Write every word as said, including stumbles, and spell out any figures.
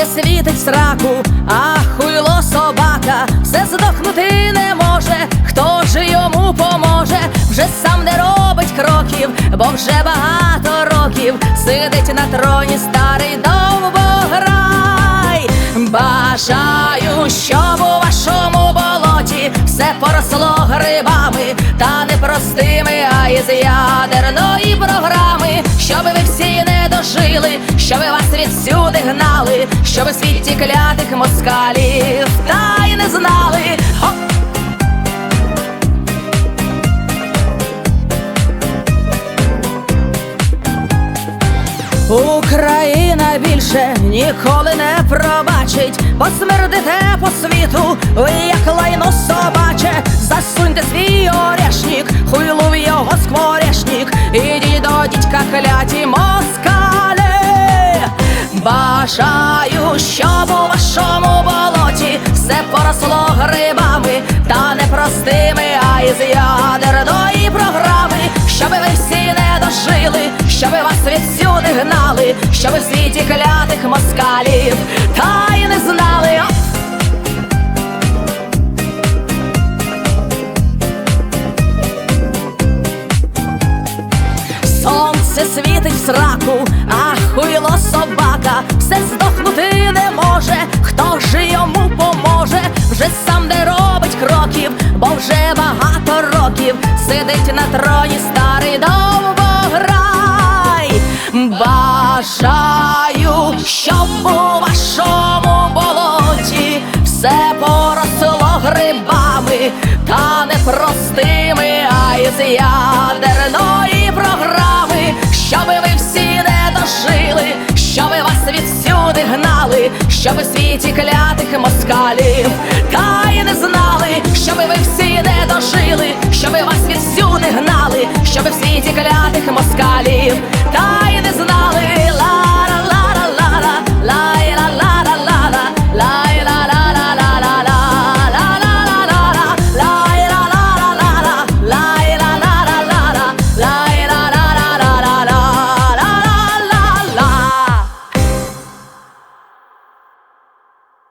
Сонце світить в сраку, а хуйло собака все здохнути не може. Хто ж йому поможе? Вже сам не робить кроків, бо вже багато років сидить на троні старий довбограй. Бажаю, щоб у вашому болоті все поросло грибами, та не простими, а із ядерної програми. Щоб ви всі не дожили, щоб вас відсюди гнали, щоб у світі клятих москалів та й не знали. Хоп! Україна більше ніколи не пробачить, посмердите по світу ви як лайно собаче. Засуньте свій орешник, хуйлу в його скворечник, ідіть до дідька кляті москалі. Бажаю, щоб у вашому болоті все поросло грибами, та не простими, а із ядерної програми. Щоб ви всі не дожили, щоб вас відсюди гнали, щоб в світі клятих москалів та й не знали. Сонце світить в сраку, а хуйло собака все здохнути не може. Хто ж йому поможе? Вже сам не робить кроків, бо вже багато років сидить на троні старий довбограй. Бажаю, щоб у вашому болоті все поросло грибами, та не простими, а із ядерної програми. Щоб ви всі не дожили, щоб вас відсюди гнали, щоб у світі клятих москалів